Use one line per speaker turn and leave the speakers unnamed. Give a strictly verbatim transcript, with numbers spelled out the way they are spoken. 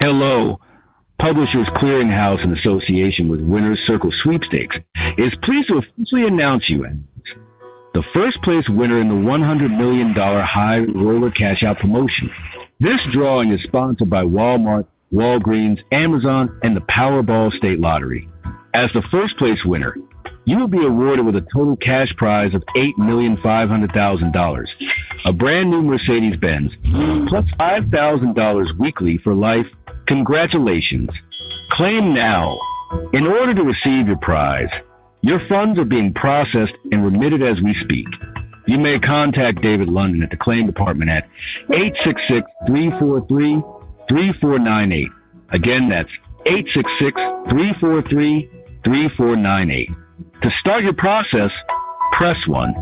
Hello. Publishers Clearinghouse in association with Winners Circle Sweepstakes is pleased to officially announce you as the first place winner in the one hundred million dollars High Roller Cash Out promotion. This drawing is sponsored by Walmart, Walgreens, Amazon, and the Powerball State Lottery. As the first place winner, you will be awarded with a total cash prize of eight million five hundred thousand dollars, a brand new Mercedes-Benz, plus five thousand dollars weekly for life. Congratulations. Claim now. In order to receive your prize, your funds are being processed and remitted as we speak. You may contact David London at the claim department at eight six six, three four three, three four nine eight. Again, that's eight six six, three four three, three four nine eight. To start your process, press one.